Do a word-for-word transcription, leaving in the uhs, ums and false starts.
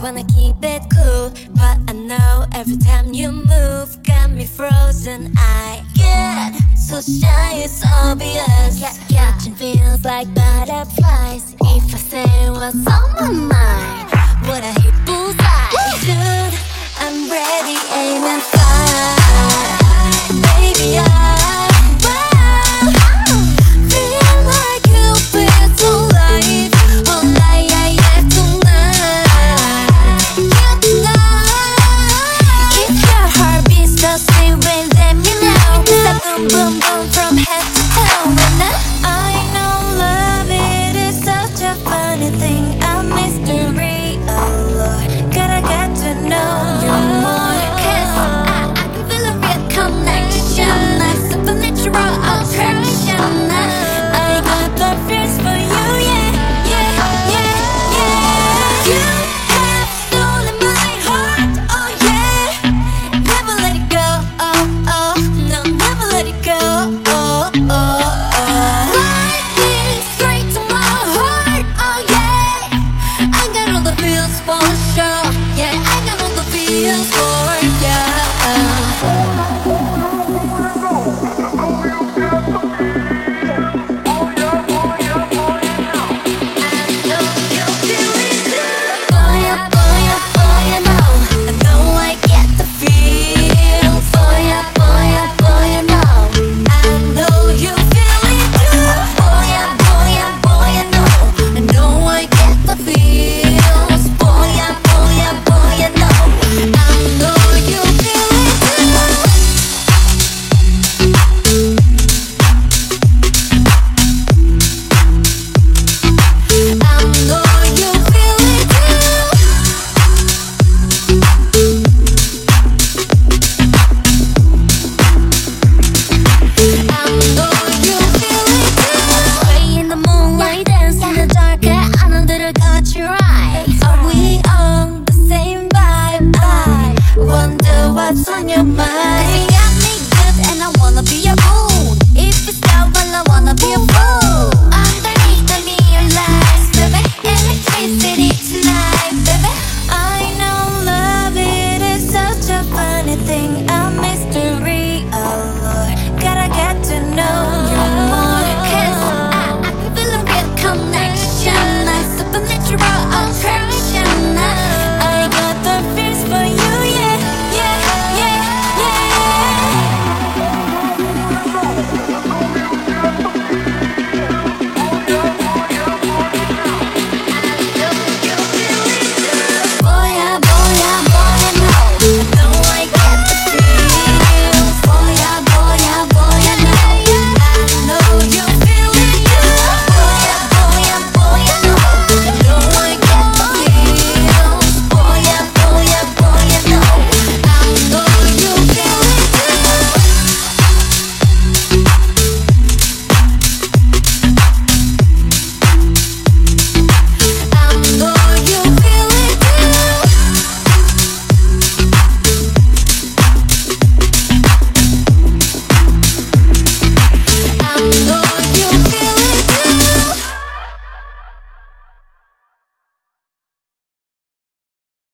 wanna keep it cool, but I know every time you move got me frozen. I get so shy, it's obvious. Yeah, catching feels like butterflies. If I say what's on my mind, would I hit bullseye? Dude, I'm ready, aim and fire. Baby, I